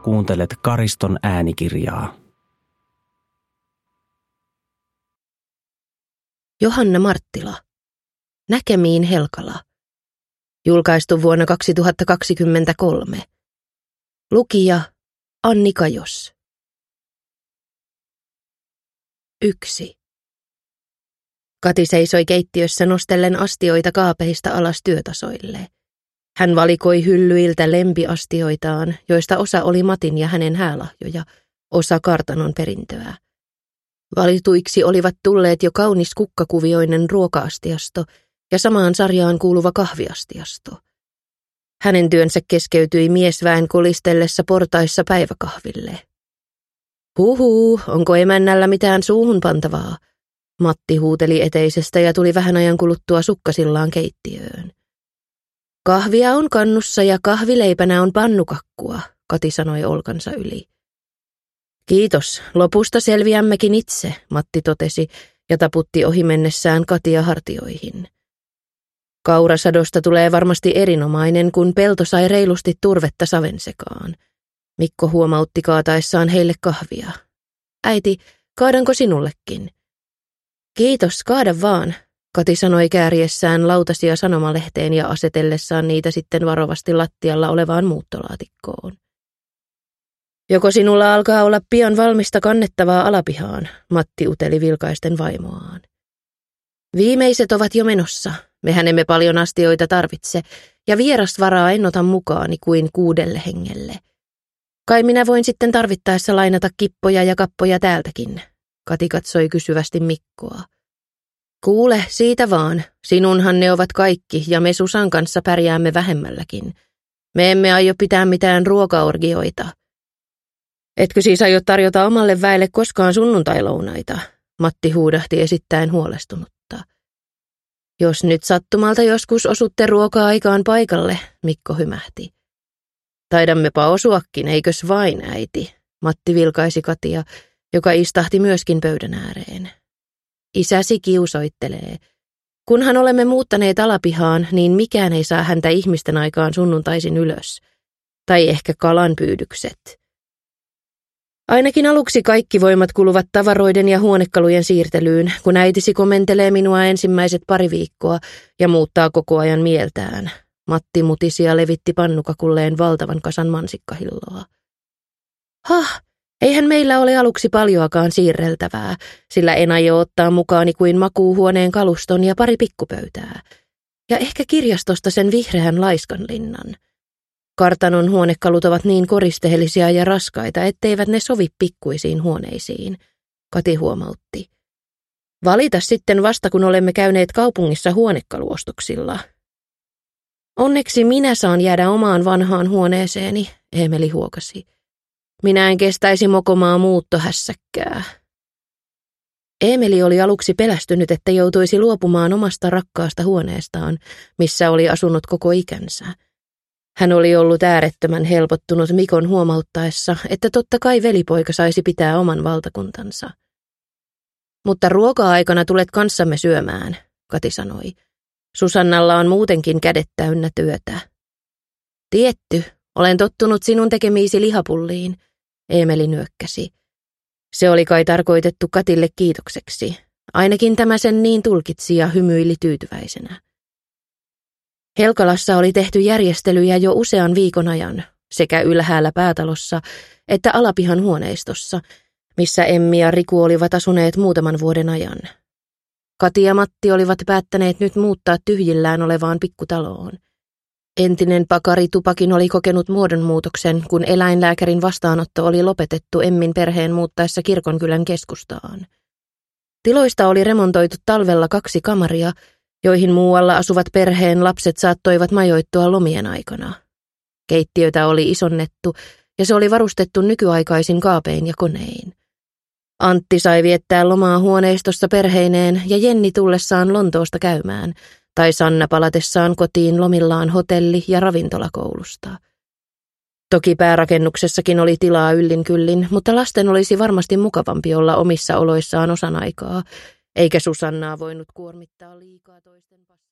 Kuuntelet Kariston äänikirjaa. Johanna Marttila. Näkemiin Helkala. Julkaistu vuonna 2023. Lukija Anni Kajos. 1. Kati seisoi keittiössä nostellen astioita kaapeista alas työtasoille. Hän valikoi hyllyiltä lempiastioitaan, joista osa oli Matin ja hänen häälahjoja, osa kartanon perintöä. Valituiksi olivat tulleet jo kaunis kukkakuvioinen ruoka-astiasto ja samaan sarjaan kuuluva kahviastiasto. Hänen työnsä keskeytyi miesväen kolistellessa portaissa päiväkahville. Huhuu, onko emännällä mitään suuhun pantavaa? Matti huuteli eteisestä ja tuli vähän ajan kuluttua sukkasillaan keittiöön. Kahvia on kannussa ja kahvileipänä on pannukakkua, Kati sanoi olkansa yli. Kiitos, lopusta selviämmekin itse, Matti totesi ja taputti ohi mennessään Katia hartioihin. Kaurasadosta tulee varmasti erinomainen, kun pelto sai reilusti turvetta saven sekaan. Mikko huomautti kaataessaan heille kahvia. Äiti, kaadanko sinullekin? Kiitos, kaada vaan, Kati sanoi kääriessään lautasia sanomalehteen ja asetellessaan niitä sitten varovasti lattialla olevaan muuttolaatikkoon. Joko sinulla alkaa olla pian valmista kannettavaa alapihaan, Matti uteli vilkaisten vaimoaan. Viimeiset ovat jo menossa, mehän emme paljon astioita tarvitse, ja vierasvaraa en ota mukaani kuin 6 hengelle. Kai minä voin sitten tarvittaessa lainata kippoja ja kappoja täältäkin, Kati katsoi kysyvästi Mikkoa. Kuule, siitä vaan, sinunhan ne ovat kaikki ja me Susan kanssa pärjäämme vähemmälläkin. Me emme aio pitää mitään ruokaorgioita. Etkö siis aio tarjota omalle väelle koskaan sunnuntailounaita? Matti huudahti esittäen huolestunutta. Jos nyt sattumalta joskus osutte ruoka-aikaan paikalle, Mikko hymähti. Taidammepa osuakin, eikös vain, äiti? Matti vilkaisi Katia, joka istahti myöskin pöydän ääreen. Isäsi kiusoittelee. Kunhan olemme muuttaneet alapihaan, niin mikään ei saa häntä ihmisten aikaan sunnuntaisin ylös. Tai ehkä kalanpyydykset. Ainakin aluksi kaikki voimat kuluvat tavaroiden ja huonekalujen siirtelyyn, kun äitisi komentelee minua ensimmäiset 2 viikkoa ja muuttaa koko ajan mieltään. Matti mutisi ja levitti pannukakulleen valtavan kasan mansikkahilloa. Hah, eihän meillä ole aluksi paljoakaan siirreltävää, sillä en aio ottaa mukaani kuin makuuhuoneen kaluston ja 2 pikkupöytää. Ja ehkä kirjastosta sen vihreän laiskanlinnan. Kartanon huonekalut ovat niin koristeellisia ja raskaita, etteivät ne sovi pikkuisiin huoneisiin, Kati huomautti. Valita sitten vasta, kun olemme käyneet kaupungissa huonekaluostoksilla. Onneksi minä saan jäädä omaan vanhaan huoneeseeni, Eemeli huokasi. Minä en kestäisi mokomaa muuttohässäkkää. Eemeli oli aluksi pelästynyt, että joutuisi luopumaan omasta rakkaasta huoneestaan, missä oli asunut koko ikänsä. Hän oli ollut äärettömän helpottunut Mikon huomauttaessa, että totta kai velipoika saisi pitää oman valtakuntansa. Mutta ruoka-aikana tulet kanssamme syömään, Kati sanoi. Susannalla on muutenkin kädet täynnä työtä. Tietty, olen tottunut sinun tekemiisi lihapulliin, Eemeli nyökkäsi. Se oli kai tarkoitettu Katille kiitokseksi. Ainakin tämä sen niin tulkitsi ja hymyili tyytyväisenä. Helkalassa oli tehty järjestelyjä jo usean viikon ajan, sekä ylhäällä päätalossa että alapihan huoneistossa, missä Emmi ja Riku olivat asuneet muutaman vuoden ajan. Kati ja Matti olivat päättäneet nyt muuttaa tyhjillään olevaan pikkutaloon. Entinen pakari Tupakin oli kokenut muodonmuutoksen, kun eläinlääkärin vastaanotto oli lopetettu Emmin perheen muuttaessa Kirkonkylän keskustaan. Tiloista oli remontoitu talvella 2 kamaria, joihin muualla asuvat perheen lapset saattoivat majoittua lomien aikana. Keittiötä oli isonnettu ja se oli varustettu nykyaikaisin kaapein ja konein. Antti sai viettää lomaa huoneistossa perheineen ja Jenni tullessaan Lontoosta käymään, tai Sanna palatessaan kotiin lomillaan hotelli- ja ravintolakoulusta. Toki päärakennuksessakin oli tilaa yllin kyllin, mutta lasten olisi varmasti mukavampi olla omissa oloissaan osan aikaa, eikä Susannaa voinut kuormittaa liikaa toisten